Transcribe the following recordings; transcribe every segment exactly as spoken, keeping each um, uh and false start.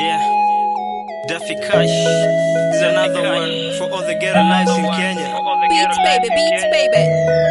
Yeah, Duffy Cash is another one for all the ghetto lives in Kenya. Beats baby, beats baby.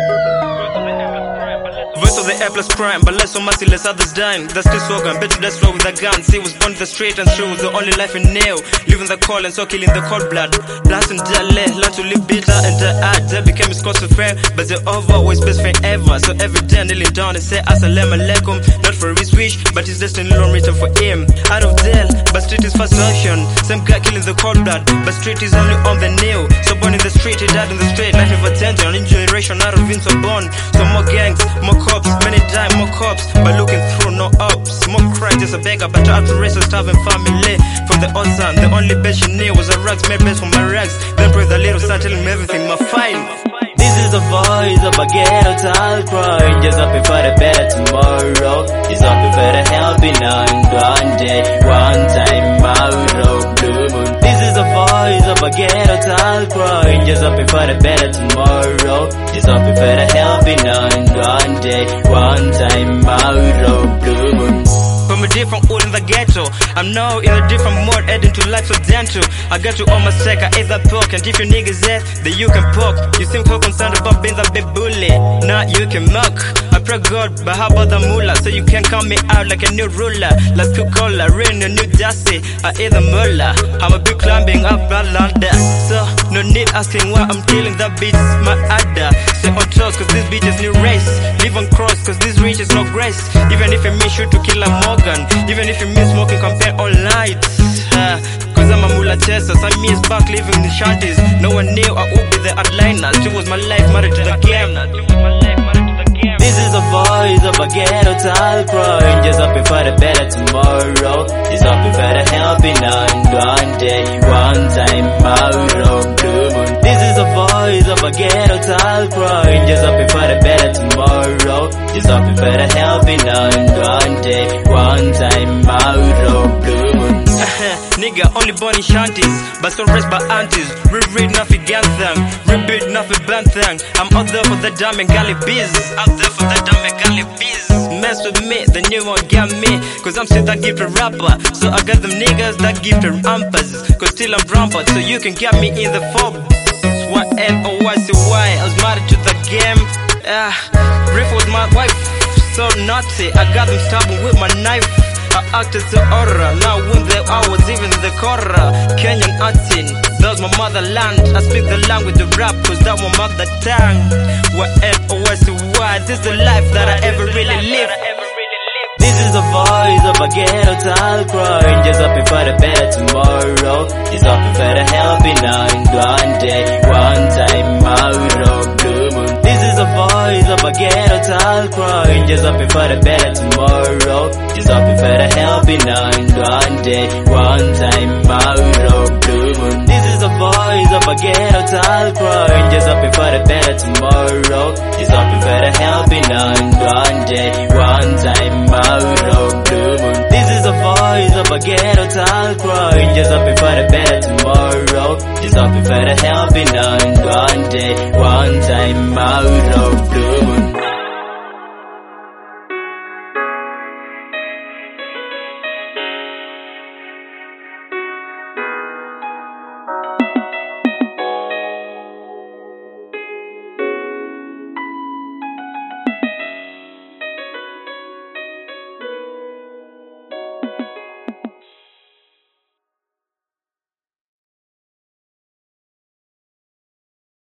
Voice of the airpless crime, but less so merciless, others dying. That's still slogan, bet you that's slow with a gun. See, was born in the street and true, the only life in nail. Living the cold and so killing the cold blood. Blast and Jale, learn to live bitter and die hard. They became his close friend, but they're over, always best friend ever. So every day kneeling down and say Assalamu alaikum. Not for his wish, but his destiny long written for him. Out of jail, but street is first version. Same guy killing the cold blood, but street is only on the nail. So born in the street, he died in the street. Life never changed, an generation out of Vince born. So more gangs, more cops, many die, more cops, but looking through no ups. More cry, just a beggar, but out to race a starving family. From the old son, the only bed she knew was a rags, made best for my rags. Then pray the little son telling me everything, my fine. This is the voice of a ghetto child crying, just hoping for the better tomorrow. Just hoping for the helping hand one day, one time tomorrow, blue moon. This is the voice of a ghetto child crying, just hoping for the better tomorrow. Just hoping for the helping hand one day, one time tomorrow, blue moon. From a different hood in the ghetto, I'm now in a different mode, heading to life so gentle. I got you on my stack, I ate that pork, and if your niggas ass, then you can poke. You seem so concerned about being the big bully, now you can mock. I pray God, but how about the mullah? So you can count me out like a new ruler. Like Coca-Cola, rain in New Jersey, I eat the mullah. I'm a big climbing up that ladder, so no need asking why I'm killing that bitch, my adder. Stay on toes, cause this bitch is new race. Live on cross, cause this reach is no grace. Even if it means you to kill a Morgan, even if you miss smoking, compare all night. uh, Cause I'm a mullah chaser, so I miss back living in the shanties. No one knew I would be the headliner. She was my life, married to the game. This is the voice of a ghetto child crying, just hoping for the better tomorrow. Just hoping for the helping hand one day, one time tomorrow, blue moon. This is the voice of a ghetto child crying, just hoping for the better tomorrow. Just hoping for the helping hand one day, one time tomorrow, blue moon. Nigga only born in shanties, but so raised by aunties. Reread nothing ganthang, rebuild nothing banthang. I'm out there for the damn and galley biz. Out there for the damn and galley biz. Mess with me, then you won't get me. Cause I'm still that gifted rapper. So I got them niggas that gifted ampers. Cause still I'm rampant, so you can get me in the Forbes. What L O Y C Y, I was married to the game. Ah, Riff was my wife, so naughty. I got them stabbing with my knife. I acted to aura, now when the I was even the Kora. Kenyan acting, that's my motherland. I speak the language of rap, cause that my mother tongue. What L O S Y, this is the life that I ever really lived. This is the voice of a ghetto child crying, just hoping for the better tomorrow. Just hoping for the helping hand one day, one time tomorrow, blue moon. This is the voice of a ghetto child crying, just hoping for the better tomorrow. Just hoping for the helping hand one day, one time tomorrow, blue moon. This is the voice of a ghetto child crying, just hoping for the better tomorrow. Just hoping for the helping hand one day, one time tomorrow, blue moon. This is the voice of a ghetto child crying, just hoping for the better tomorrow. Just hoping for the helping hand one day, one time tomorrow, blue